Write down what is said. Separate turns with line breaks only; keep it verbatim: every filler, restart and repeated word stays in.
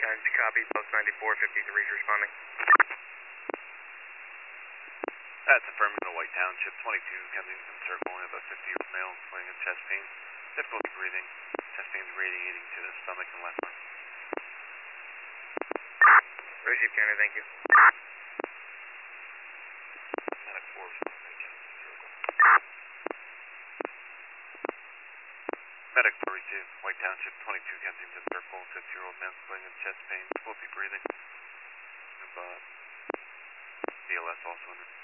Guidance copy, post ninety-four, fifty-three is responding.
That's affirmative, White Township, twenty-two, Kensington Circle, about fifty-year-old male, explaining chest pain, difficulty breathing, chest pain radiating to the stomach and left leg.
Receive, County, thank you.
Medic four, responding, Kensington Circle. Medic forty-two, White Township, twenty-two, Kensington Circle, fifty-year-old male, explaining chest pain, difficulty breathing, uh, B L S also under.